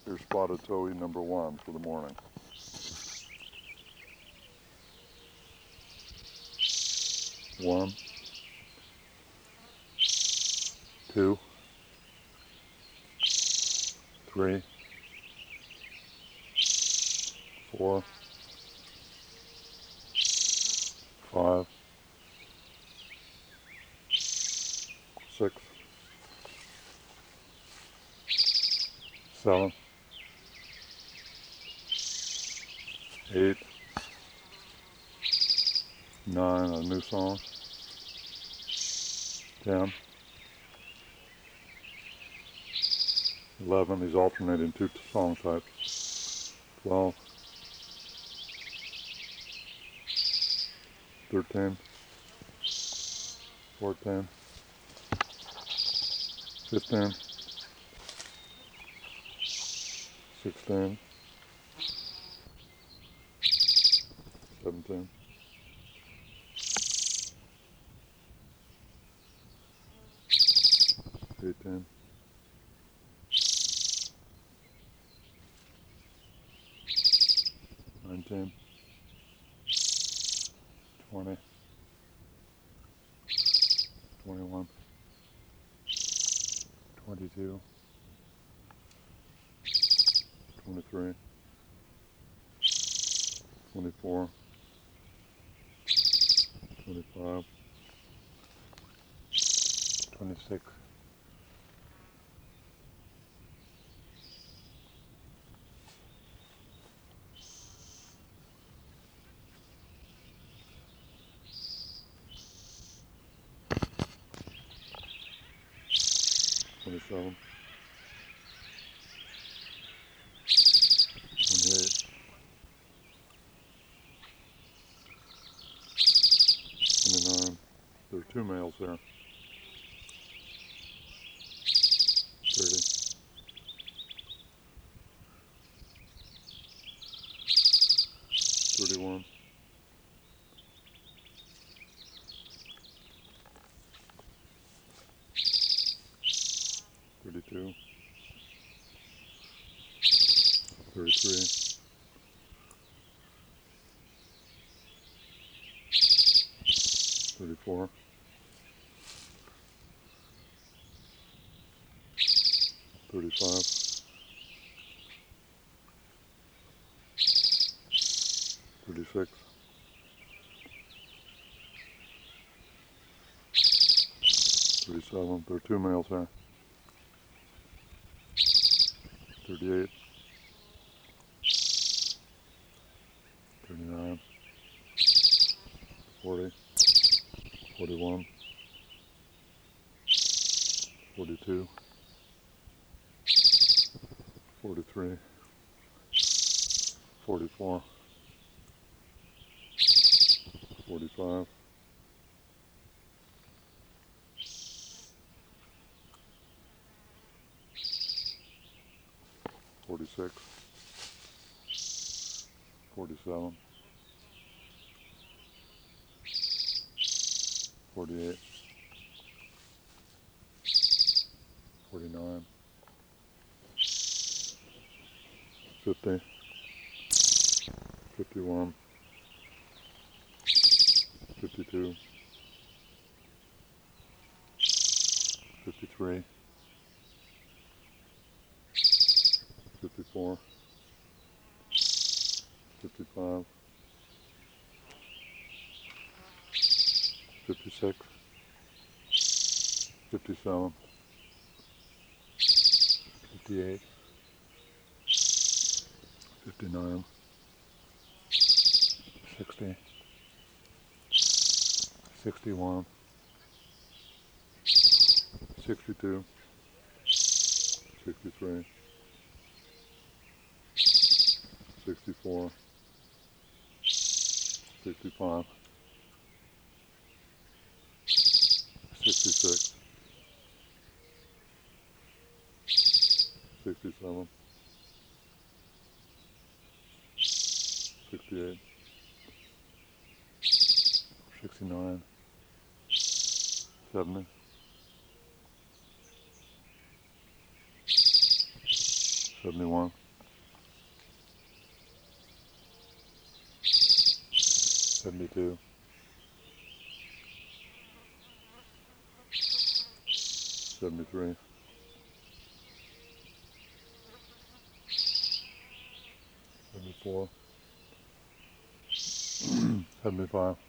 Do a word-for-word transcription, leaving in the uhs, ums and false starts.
Here's spotted towhee number one for the morning. One, two, three, four, five, six, seven, eight, nine, a new song, ten, eleven, he's alternating two song types, twelve, thirteen, fourteen, fifteen, sixteen, seventeen, eighteen, nineteen, twenty, twenty-one, twenty-two, twenty-three, twenty-four, twenty-five, twenty-six, twenty-seven, twenty-eight, twenty-nine, there are two males there, thirty, thirty-one, thirty-two, thirty-three, thirty-four, thirty-five, thirty-six, thirty-seven, there are two males there, thirty-eight, thirty-nine, forty, forty-one, forty-two, forty-three, forty-four, forty-five, forty-six, forty-seven, forty-eight, forty-nine, fifty, fifty-one, fifty-two, fifty-three, fifty-four, fifty-five, fifty-six, fifty-seven, fifty-eight, fifty-nine, sixty, sixty-one, sixty-two, sixty-three, sixty-four, sixty-five, sixty-six, sixty-seven, sixty-eight, sixty-nine, seventy, seventy-one, seventy-two, seventy-three, seventy-four, seventy-five,